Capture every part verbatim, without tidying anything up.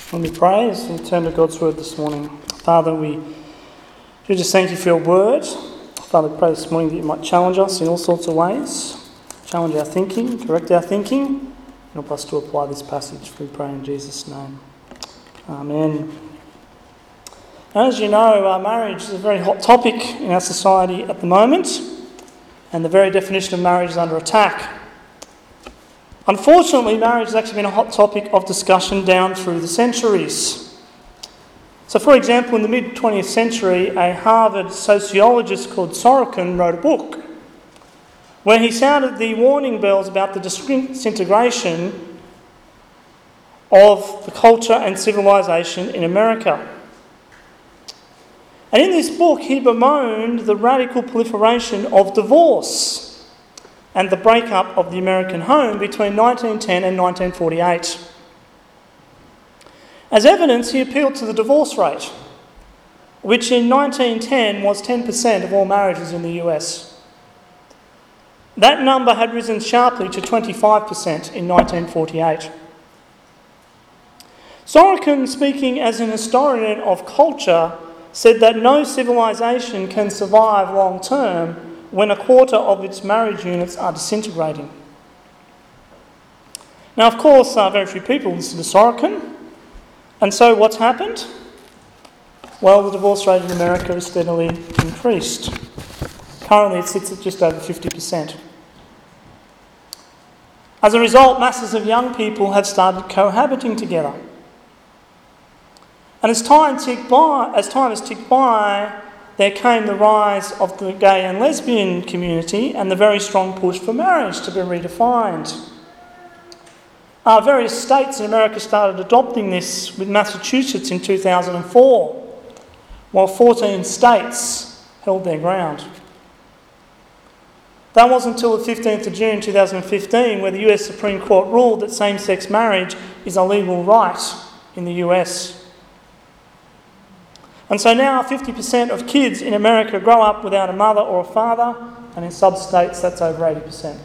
Let me pray as we turn to God's word this morning. Father, we do just thank you for your word. Father, we pray this morning that you might challenge us in all sorts of ways, challenge our thinking, correct our thinking, and help us to apply this passage. We pray in Jesus' name. Amen. As you know, uh, marriage is a very hot topic in our society at the moment, and the very definition of marriage is under attack. Unfortunately, marriage has actually been a hot topic of discussion down through the centuries. So, for example, in the mid-twentieth century, a Harvard sociologist called Sorokin wrote a book where he sounded the warning bells about the disintegration of the culture and civilization in America. And in this book, he bemoaned the radical proliferation of divorce and the breakup of the American home between nineteen ten and nineteen forty-eight. As evidence, he appealed to the divorce rate, which in nineteen ten was ten percent of all marriages in the U S. That number had risen sharply to twenty-five percent in nineteen forty-eight. Sorokin, speaking as an historian of culture, said that no civilization can survive long term when a quarter of its marriage units are disintegrating. Now, of course, uh, very few people listen to Sorokin, and so what's happened? Well, the divorce rate in America has steadily increased. Currently, it sits at just over fifty percent. As a result, masses of young people have started cohabiting together. And as time ticked by, as time has ticked by, there came the rise of the gay and lesbian community and the very strong push for marriage to be redefined. Uh, various states in America started adopting this, with Massachusetts in two thousand four, while fourteen states held their ground. That wasn't until the fifteenth of June two thousand fifteen, where the U S Supreme Court ruled that same-sex marriage is a legal right in the U S. And so now fifty percent of kids in America grow up without a mother or a father, and in some states that's over eighty percent.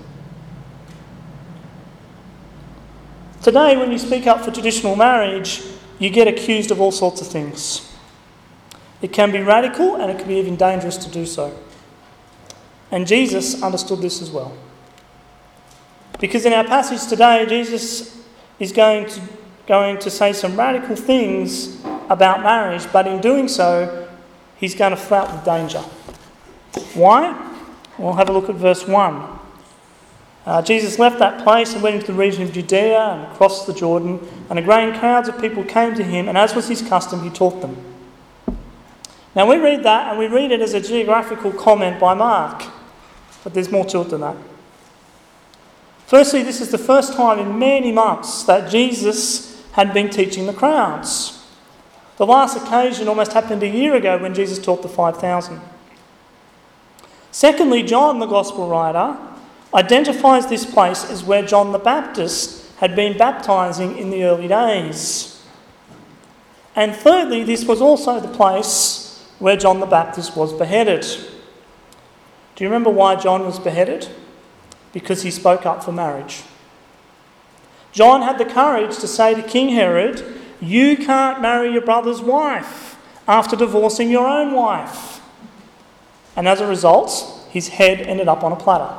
Today, when you speak up for traditional marriage, you get accused of all sorts of things. It can be radical and it can be even dangerous to do so. And Jesus understood this as well. Because in our passage today, Jesus is going to, going to say some radical things about marriage, but in doing so, he's going to flout with danger. Why? We'll have a look at verse one. Uh, Jesus left that place and went into the region of Judea and crossed the Jordan, and a great crowds of people came to him, and as was his custom, he taught them. Now we read that, and we read it as a geographical comment by Mark, but there's more to it than that. Firstly, this is the first time in many months that Jesus had been teaching the crowds. The last occasion almost happened a year ago when Jesus taught the five thousand. Secondly, John, the Gospel writer, identifies this place as where John the Baptist had been baptising in the early days. And thirdly, this was also the place where John the Baptist was beheaded. Do you remember why John was beheaded? Because he spoke up for marriage. John had the courage to say to King Herod, "You can't marry your brother's wife after divorcing your own wife." And as a result, his head ended up on a platter.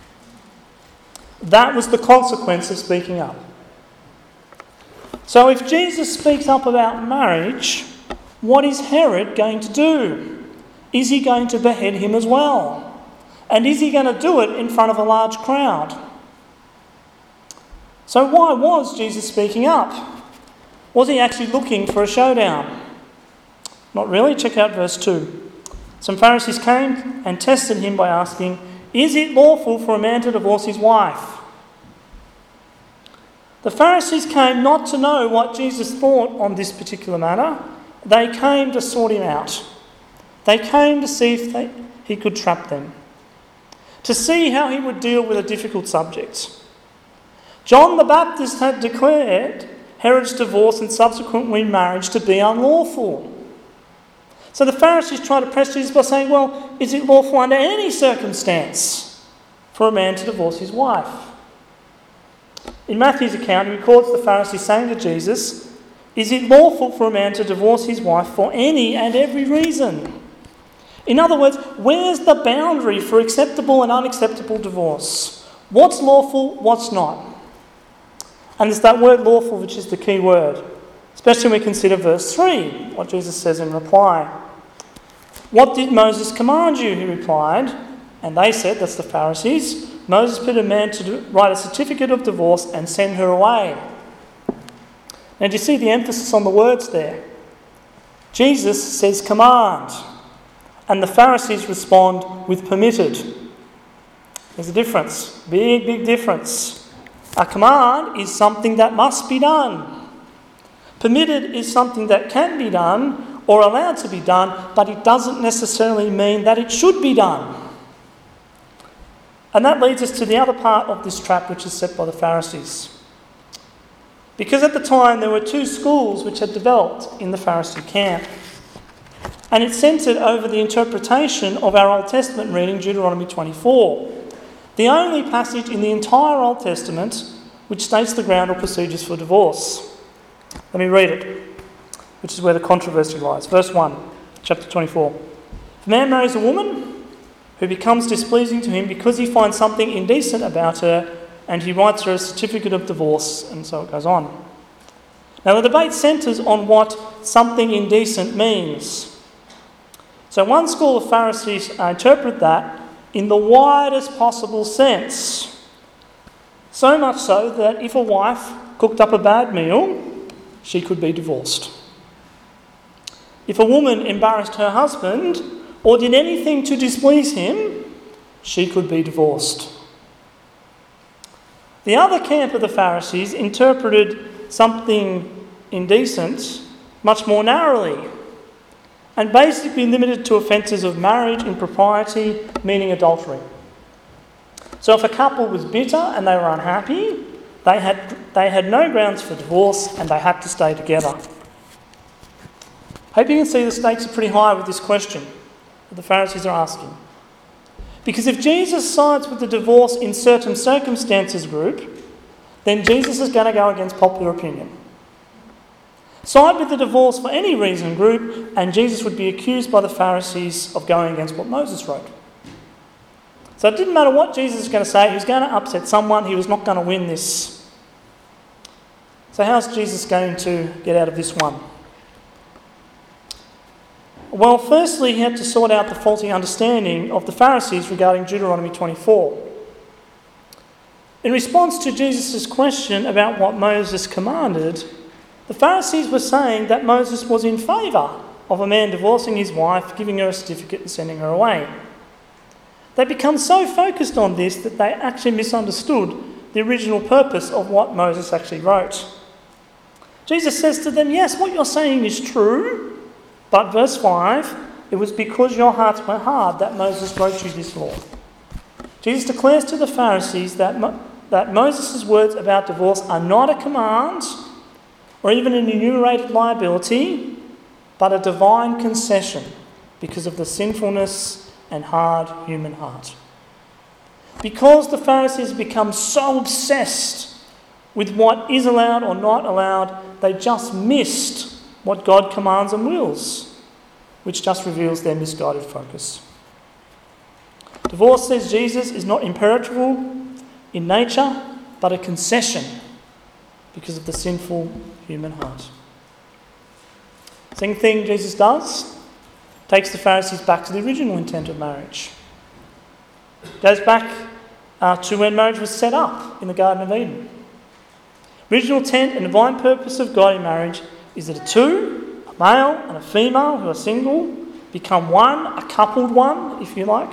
That was the consequence of speaking up. So if Jesus speaks up about marriage, what is Herod going to do? Is he going to behead him as well? And is he going to do it in front of a large crowd? So why was Jesus speaking up? Was he actually looking for a showdown? Not really. Check out verse two. Some Pharisees came and tested him by asking, "Is it lawful for a man to divorce his wife?" The Pharisees came not to know what Jesus thought on this particular matter. They came to sort him out. They came to see if they, he could trap them, to see how he would deal with a difficult subject. John the Baptist had declared Herod's divorce and subsequent remarriage to be unlawful. So the Pharisees tried to press Jesus by saying, well, is it lawful under any circumstance for a man to divorce his wife? In Matthew's account, he records the Pharisees saying to Jesus, Is it lawful for a man to divorce his wife for any and every reason? In other words, where's the boundary for acceptable and unacceptable divorce? What's lawful, what's not? And it's that word lawful which is the key word, especially when we consider verse three, what Jesus says in reply. What did Moses command you? He replied. And they said, that's the Pharisees, Moses put a man to do, write a certificate of divorce and send her away. Now, do you see the emphasis on the words there? Jesus says command, and the Pharisees respond with permitted. There's a difference, big, big difference. A command is something that must be done. Permitted is something that can be done or allowed to be done, but it doesn't necessarily mean that it should be done. And that leads us to the other part of this trap which is set by the Pharisees. Because at the time there were two schools which had developed in the Pharisee camp. And it centred over the interpretation of our Old Testament reading, Deuteronomy twenty-four. The only passage in the entire Old Testament which states the ground or procedures for divorce. Let me read it, which is where the controversy lies. Verse one, chapter twenty-four. If a man marries a woman who becomes displeasing to him because he finds something indecent about her, and he writes her a certificate of divorce, and so it goes on. Now the debate centres on what something indecent means. So one school of Pharisees interpret that in the widest possible sense. So much so that if a wife cooked up a bad meal, she could be divorced. If a woman embarrassed her husband or did anything to displease him, she could be divorced. The other camp of the Pharisees interpreted something indecent much more narrowly and basically limited to offences of marriage, impropriety, meaning adultery. So if a couple was bitter and they were unhappy, they had, they had no grounds for divorce and they had to stay together. Hope you can see the stakes are pretty high with this question that the Pharisees are asking. Because if Jesus sides with the divorce in certain circumstances group, then Jesus is going to go against popular opinion. Side with the divorce for any reason group, and Jesus would be accused by the Pharisees of going against what Moses wrote. So it didn't matter what Jesus was going to say, he was going to upset someone, he was not going to win this. So how's Jesus going to get out of this one? Well, firstly, he had to sort out the faulty understanding of the Pharisees regarding Deuteronomy twenty-four. In response to Jesus' question about what Moses commanded, the Pharisees were saying that Moses was in favour of a man divorcing his wife, giving her a certificate and sending her away. They become so focused on this that they actually misunderstood the original purpose of what Moses actually wrote. Jesus says to them, yes, what you're saying is true, but verse five, it was because your hearts were hard that Moses wrote you this law. Jesus declares to the Pharisees that, Mo- that Moses' words about divorce are not a command or even an enumerated liability, but a divine concession because of the sinfulness and hard human heart. Because the Pharisees become so obsessed with what is allowed or not allowed, they just missed what God commands and wills, which just reveals their misguided focus. Divorce, says Jesus, is not imperishable in nature, but a concession because of the sinful human heart. Second thing Jesus does, takes the Pharisees back to the original intent of marriage. Goes back uh, to when marriage was set up in the Garden of Eden. Original intent and divine purpose of God in marriage is that a two, a male and a female who are single, become one, a coupled one, if you like.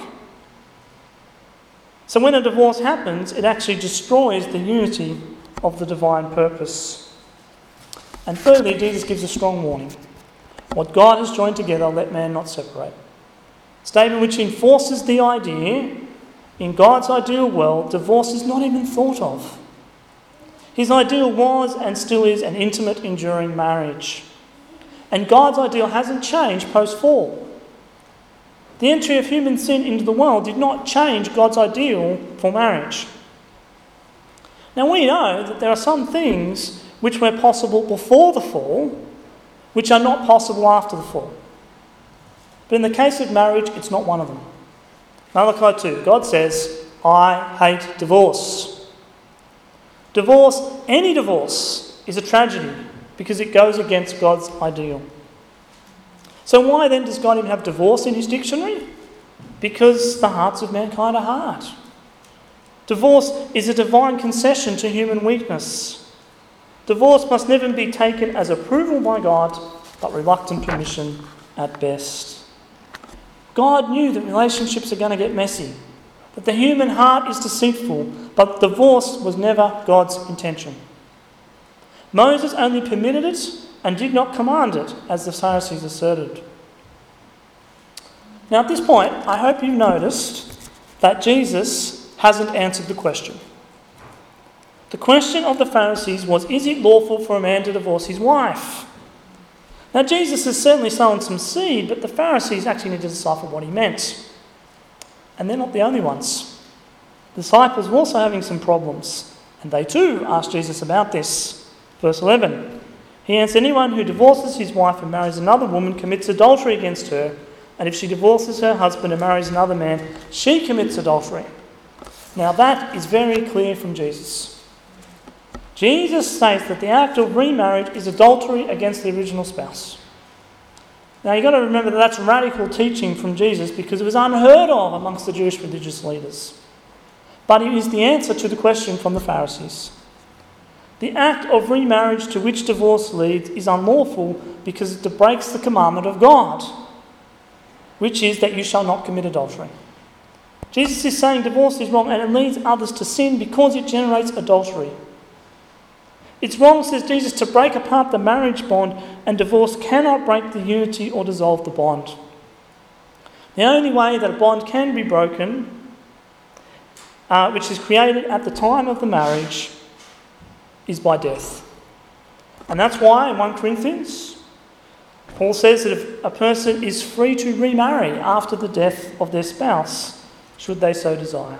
So when a divorce happens, it actually destroys the unity of the divine purpose. And thirdly, Jesus gives a strong warning. What God has joined together, let man not separate. A statement which enforces the idea, in God's ideal world, divorce is not even thought of. His ideal was and still is an intimate, enduring marriage. And God's ideal hasn't changed post-fall. The entry of human sin into the world did not change God's ideal for marriage. Now we know that there are some things which were possible before the fall, which are not possible after the fall. But in the case of marriage, it's not one of them. Malachi two, God says, I hate divorce. Divorce, any divorce, is a tragedy because it goes against God's ideal. So why then does God even have divorce in his dictionary? Because the hearts of mankind are hard. Divorce is a divine concession to human weakness. Divorce must never be taken as approval by God, but reluctant permission at best. God knew that relationships are going to get messy, that the human heart is deceitful, but divorce was never God's intention. Moses only permitted it and did not command it, as the Pharisees asserted. Now at this point, I hope you've noticed that Jesus hasn't answered the question. The question of the Pharisees was, is it lawful for a man to divorce his wife? Now Jesus has certainly sown some seed, but the Pharisees actually need to decipher what he meant. And they're not the only ones. The disciples were also having some problems, and they too asked Jesus about this. Verse eleven, he answered, anyone who divorces his wife and marries another woman commits adultery against her, and if she divorces her husband and marries another man, she commits adultery. Now that is very clear from Jesus. Jesus states that the act of remarriage is adultery against the original spouse. Now you've got to remember that that's radical teaching from Jesus because it was unheard of amongst the Jewish religious leaders. But it is the answer to the question from the Pharisees. The act of remarriage to which divorce leads is unlawful because it breaks the commandment of God, which is that you shall not commit adultery. Jesus is saying divorce is wrong and it leads others to sin because it generates adultery. It's wrong, says Jesus, to break apart the marriage bond, and divorce cannot break the unity or dissolve the bond. The only way that a bond can be broken, uh, which is created at the time of the marriage, is by death. And that's why in First Corinthians, Paul says that if a person is free to remarry after the death of their spouse, should they so desire.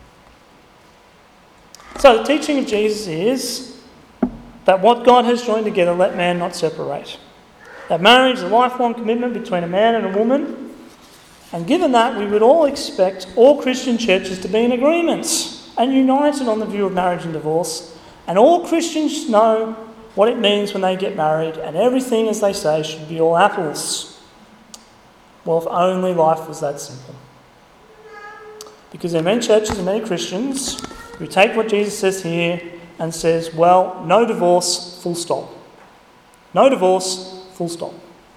So the teaching of Jesus is that what God has joined together, let man not separate. That marriage is a lifelong commitment between a man and a woman. And given that, we would all expect all Christian churches to be in agreement and united on the view of marriage and divorce. And all Christians know what it means when they get married, and everything, as they say, should be all apples. Well, if only life was that simple. Because there are many churches and many Christians who take what Jesus says here and says, well, no divorce, full stop. No divorce, full stop.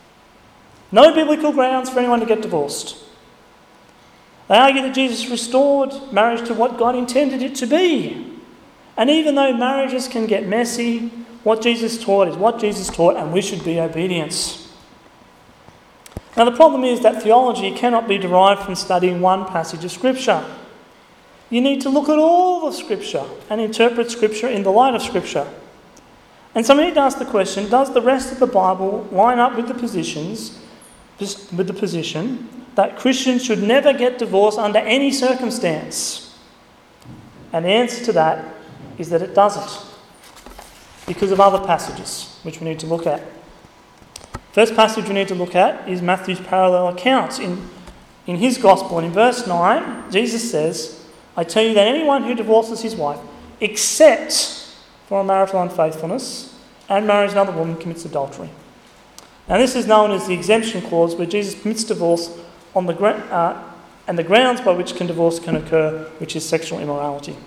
No biblical grounds for anyone to get divorced. They argue that Jesus restored marriage to what God intended it to be. And even though marriages can get messy, what Jesus taught is what Jesus taught, and we should be obedient. Now the problem is that theology cannot be derived from studying one passage of Scripture. You need to look at all of Scripture and interpret Scripture in the light of Scripture. And so we need to ask the question, does the rest of the Bible line up with the positions, with the position that Christians should never get divorced under any circumstance? And the answer to that is that it doesn't, because of other passages which we need to look at. First passage we need to look at is Matthew's parallel accounts. In, in his Gospel, and in verse nine, Jesus says, I tell you that anyone who divorces his wife, except for a marital unfaithfulness, and marries another woman, commits adultery. Now this is known as the exemption clause, where Jesus permits divorce on the gra- uh, and the grounds by which can divorce can occur, which is sexual immorality.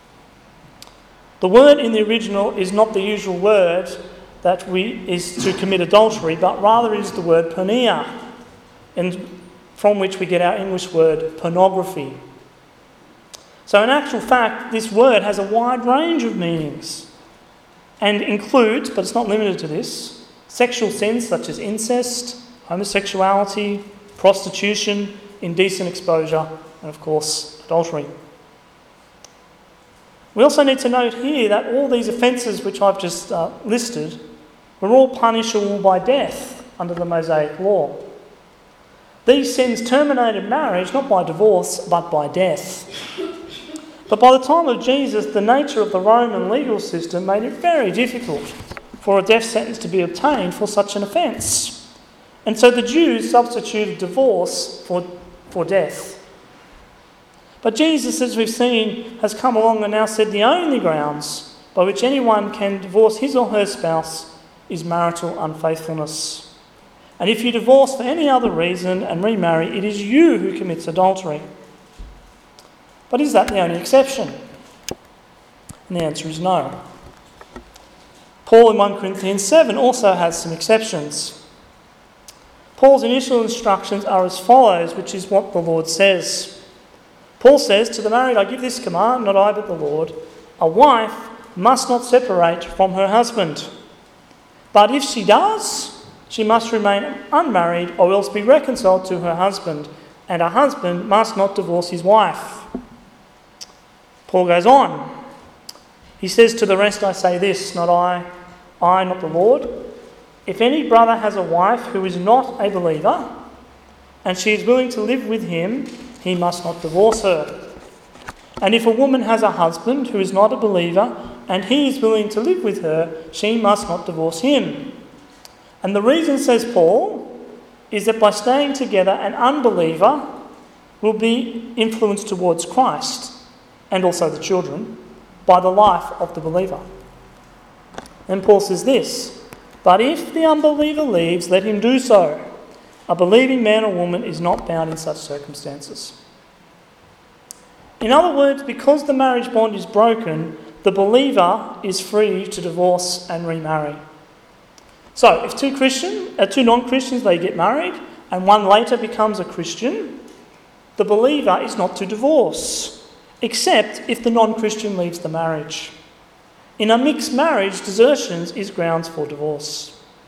The word in the original is not the usual word that we is to commit adultery, but rather is the word porneia, and from which we get our English word pornography. So in actual fact, this word has a wide range of meanings and includes, but it's not limited to this, sexual sins such as incest, homosexuality, prostitution, indecent exposure, and of course, adultery. We also need to note here that all these offences which I've just uh, listed were all punishable by death under the Mosaic law. These sins terminated marriage not by divorce but by death. But by the time of Jesus, the nature of the Roman legal system made it very difficult for a death sentence to be obtained for such an offence. And so the Jews substituted divorce for, for death. But Jesus, as we've seen, has come along and now said the only grounds by which anyone can divorce his or her spouse is marital unfaithfulness. And if you divorce for any other reason and remarry, it is you who commits adultery. But is that the only exception? And the answer is no. Paul in First Corinthians seven also has some exceptions. Paul's initial instructions are as follows, which is what the Lord says. Paul says, "To the married I give this command, not I but the Lord. A wife must not separate from her husband. But if she does, she must remain unmarried or else be reconciled to her husband, and a husband must not divorce his wife." Paul goes on. He says, "To the rest I say this, not I, I, not the Lord. If any brother has a wife who is not a believer, and she is willing to live with him, he must not divorce her. And if a woman has a husband who is not a believer, and he is willing to live with her, she must not divorce him. And the reason, says Paul, is that by staying together, an unbeliever will be influenced towards Christ, and also the children, by the life of the believer." And Paul says this, "But if the unbeliever leaves, let him do so. A believing man or woman is not bound in such circumstances." In other words, because the marriage bond is broken, the believer is free to divorce and remarry. So, if two Christian, uh, two non-Christians, they get married, and one later becomes a Christian, the believer is not to divorce, except if the non-Christian leaves the marriage. In a mixed marriage, desertion is grounds for divorce.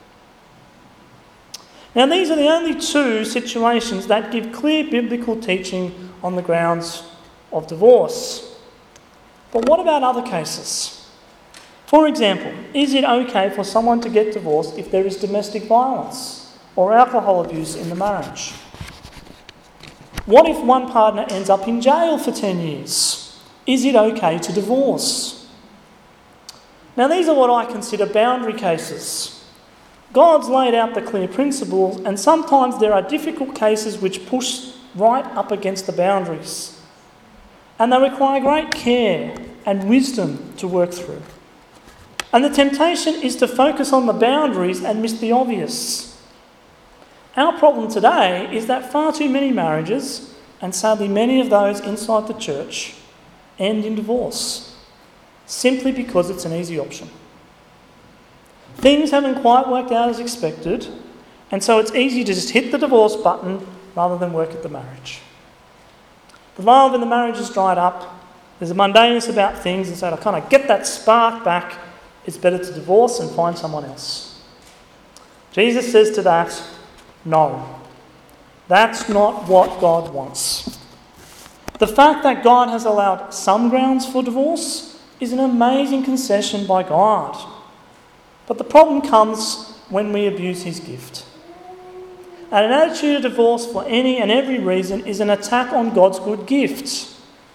Now, these are the only two situations that give clear biblical teaching on the grounds of divorce. But what about other cases? For example, is it okay for someone to get divorced if there is domestic violence or alcohol abuse in the marriage? What if one partner ends up in jail for ten years? Is it okay to divorce? Now, these are what I consider boundary cases. God's laid out the clear principles, and sometimes there are difficult cases which push right up against the boundaries. And they require great care and wisdom to work through. And the temptation is to focus on the boundaries and miss the obvious. Our problem today is that far too many marriages, and sadly many of those inside the church, end in divorce, simply because it's an easy option. Things haven't quite worked out as expected, and so it's easy to just hit the divorce button rather than work at the marriage. The love in the marriage is dried up, there's a mundaneness about things, and so to kind of get that spark back, it's better to divorce and find someone else. Jesus says to that, no. That's not what God wants. The fact that God has allowed some grounds for divorce is an amazing concession by God. But the problem comes when we abuse his gift. And an attitude of divorce for any and every reason is an attack on God's good gift.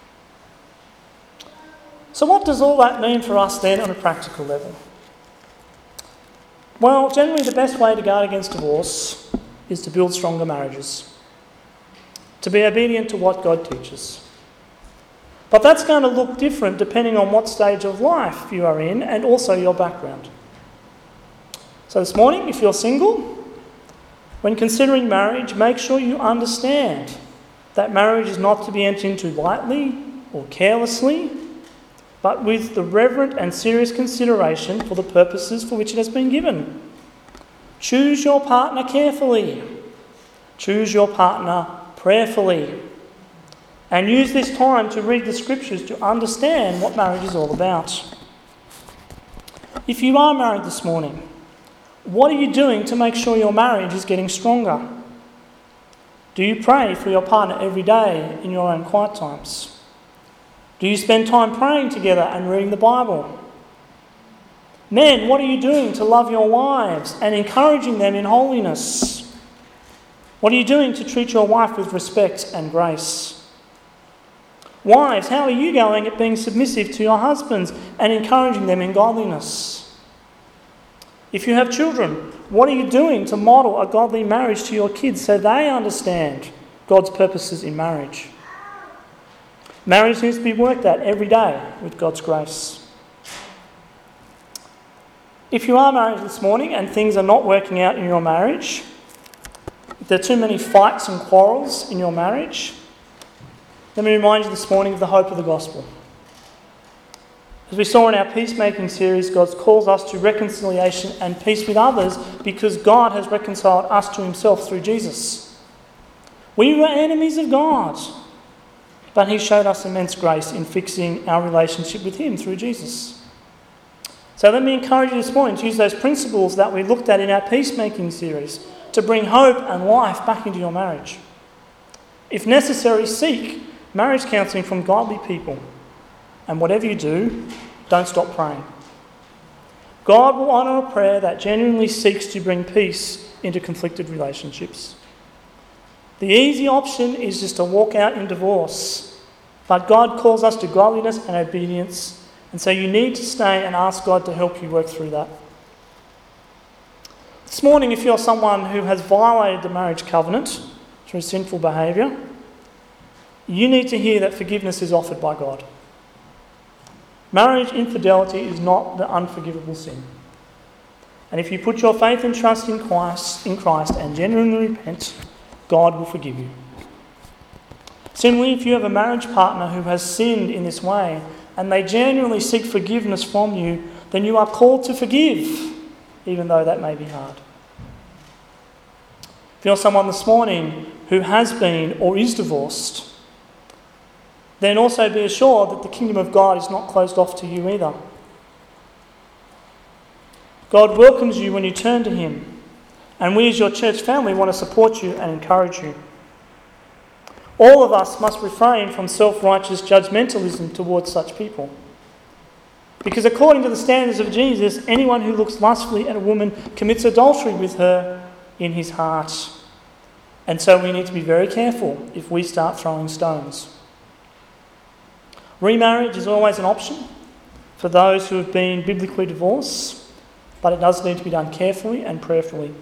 So what does all that mean for us then on a practical level? Well, generally the best way to guard against divorce is to build stronger marriages, to be obedient to what God teaches. But that's going to look different depending on what stage of life you are in and also your background. So this morning, if you're single, when considering marriage, make sure you understand that marriage is not to be entered into lightly or carelessly, but with the reverent and serious consideration for the purposes for which it has been given. Choose your partner carefully. Choose your partner prayerfully. And use this time to read the scriptures to understand what marriage is all about. If you are married this morning, what are you doing to make sure your marriage is getting stronger? Do you pray for your partner every day in your own quiet times? Do you spend time praying together and reading the Bible? Men, what are you doing to love your wives and encouraging them in holiness? What are you doing to treat your wife with respect and grace? Wives, how are you going at being submissive to your husbands and encouraging them in godliness? If you have children, what are you doing to model a godly marriage to your kids so they understand God's purposes in marriage? Marriage needs to be worked at every day with God's grace. If you are married this morning and things are not working out in your marriage, if there are too many fights and quarrels in your marriage, let me remind you this morning of the hope of the gospel. As we saw in our peacemaking series, God calls us to reconciliation and peace with others because God has reconciled us to himself through Jesus. We were enemies of God, but he showed us immense grace in fixing our relationship with him through Jesus. So let me encourage you this morning to use those principles that we looked at in our peacemaking series to bring hope and life back into your marriage. If necessary, seek marriage counselling from godly people. And whatever you do, don't stop praying. God will honour a prayer that genuinely seeks to bring peace into conflicted relationships. The easy option is just to walk out in divorce. But God calls us to godliness and obedience, and so you need to stay and ask God to help you work through that. This morning, if you're someone who has violated the marriage covenant through sinful behaviour, you need to hear that forgiveness is offered by God. Marriage infidelity is not the unforgivable sin. And if you put your faith and trust in Christ, in Christ and genuinely repent, God will forgive you. Similarly, if you have a marriage partner who has sinned in this way and they genuinely seek forgiveness from you, then you are called to forgive, even though that may be hard. If you're someone this morning who has been or is divorced, then also be assured that the kingdom of God is not closed off to you either. God welcomes you when you turn to him, and we as your church family want to support you and encourage you. All of us must refrain from self-righteous judgmentalism towards such people. Because according to the standards of Jesus, anyone who looks lustfully at a woman commits adultery with her in his heart. And so we need to be very careful if we start throwing stones. Remarriage is always an option for those who have been biblically divorced, but it does need to be done carefully and prayerfully.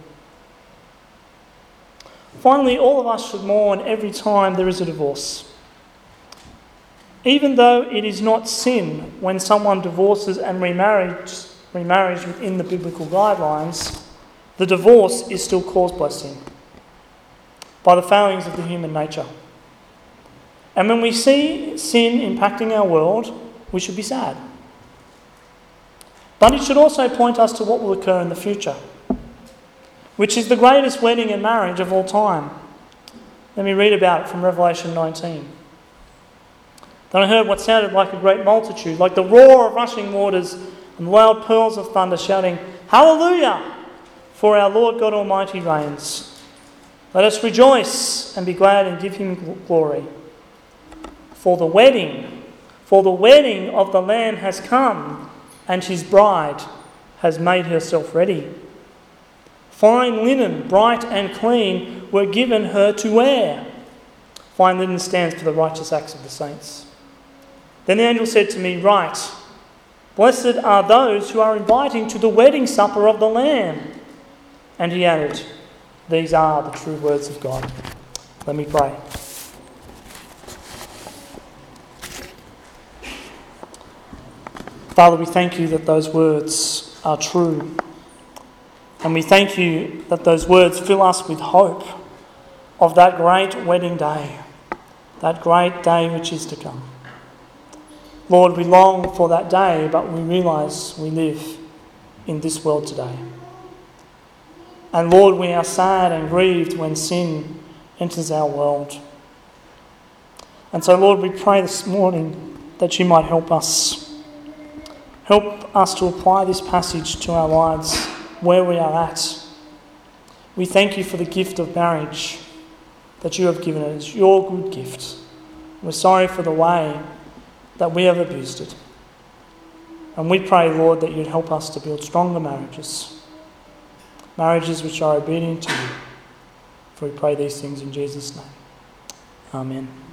Finally, all of us should mourn every time there is a divorce. Even though it is not sin when someone divorces and remarries, remarries within the biblical guidelines, the divorce is still caused by sin, by the failings of the human nature. And when we see sin impacting our world, we should be sad. But it should also point us to what will occur in the future, which is the greatest wedding and marriage of all time. Let me read about it from Revelation nineteen. Then I heard what sounded like a great multitude, like the roar of rushing waters and loud peals of thunder, shouting, "Hallelujah! For our Lord God Almighty reigns. Let us rejoice and be glad and give him glory. For the wedding, for the wedding of the Lamb has come, and his bride has made herself ready. Fine linen, bright and clean, were given her to wear." Fine linen stands for the righteous acts of the saints. Then the angel said to me, "Write, blessed are those who are inviting to the wedding supper of the Lamb." And he added, "These are the true words of God." Let me pray. Father, we thank you that those words are true. And we thank you that those words fill us with hope of that great wedding day, that great day which is to come. Lord, we long for that day, but we realise we live in this world today. And Lord, we are sad and grieved when sin enters our world. And so, Lord, we pray this morning that you might help us. Help us to apply this passage to our lives where we are at. We thank you for the gift of marriage that you have given us, your good gift. We're sorry for the way that we have abused it. And we pray, Lord, that you'd help us to build stronger marriages, marriages which are obedient to you. For we pray these things in Jesus' name. Amen.